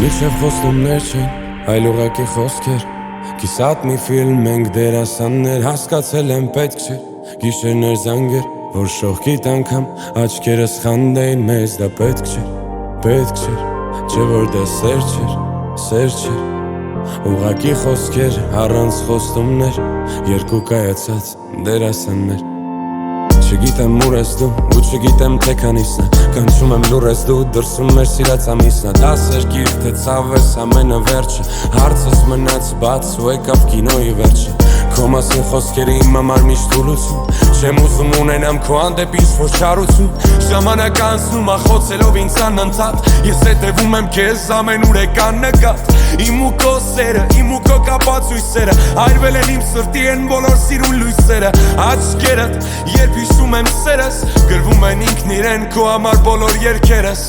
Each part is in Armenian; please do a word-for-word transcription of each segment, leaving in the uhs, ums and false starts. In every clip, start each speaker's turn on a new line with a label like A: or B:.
A: Մինչև խոստումներ չեն, այլ ուղղակի խոսքեր Կիսատ մի ֆիլմ ենք դերասաններ Հասկացել եմ պետք չէ Գիշերներ զանգեր, որ շողքիդ անգամ Աչքերս խանդեին մեզ դա պետք չէր Պետք չէր, չէ որ դա սեր չէր, սեր չէր Ուղղակի խոսքեր, առանց խոստումներ Երկու կայացած դերասաններ Չգիտեմ ուր ես դու, ու չգիտեմ թե քանիսն է Կանչում եմ լուր ես դու, դրսում մեր սիրած ամիսն է Դասեր գիր, թե ցավ ես ամենը վերջը Հարցս մնաց բաց ու եկավ կինոյի վերջը Քո մասին խոսքերի իմ համար միշտ թուլություն Չեմ ուզում ունենամ քո հանդեպ ինչ-որ չարություն Ժամանակ անցնում ախոցելով ինձ անընդհատ Ես հետևում եմ քեզ ամենուր եկան նկատ Իմ ու քո սերը, իմ ու քո կապացույցերը Այրվել են իմ սրտի են բոլոր սիրուն լույսերը Աչքերդ, երբ հիշում եմ սերս Գրվում են ինքն իրեն քո համար բոլոր երգերս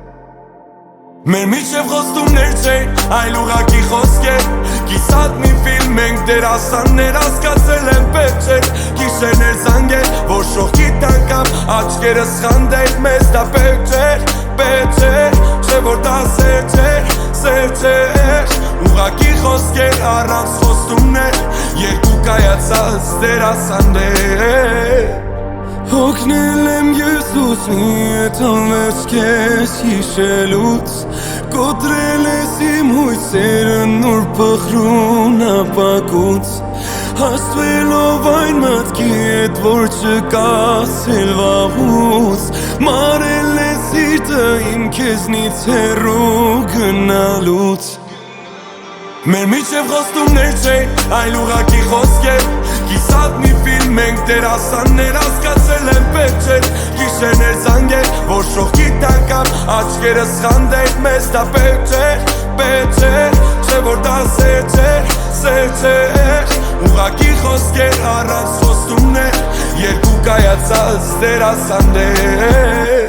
A: Մեր միջև խոստումներ չէին, այլ ուղղակի խոսքեր Կիսատ մի ֆիլմ ենք դերասաններ Հասկացել եմ պետք չէր Գիշերներ զանգեր, որ շողքիդ անգամ Աչքերս խանդեին մեզ դա պետք չէր Պետք չէր, չէ որ դա սեր չէր, սեր չէր Ուղղակի խոսքեր, առանց խոստումներ Երկու կայացած դերասաններ Հոգնել եմ ես ուսնի էտ անվերջ կես հիշելուց Կոտրել ես իմ հույսերը նոր պխրուն ապակուց Հաստվելով այն մատքի էտ որ չկաս էլ վաղուց Մարել ես սիրտը իմ քեզնից հեռու գնալուց Մեր միջև խոստումներ չէին, այլ ուղղակի խոսքեր Կիսատ մի ֆիլմ ենք դերասաններ Հասկացել եմ պետք չէր Գիշերներ զանգեր, որ շողքիդ անգամ Աչքերս խանդեին մեզ դա պետք չէր Պետք չէր, չէ որ դա սեր չէր, սեր չէր Ուղղակի խոսքեր, առանց խոստումներ Երկու կայացած դերասաններ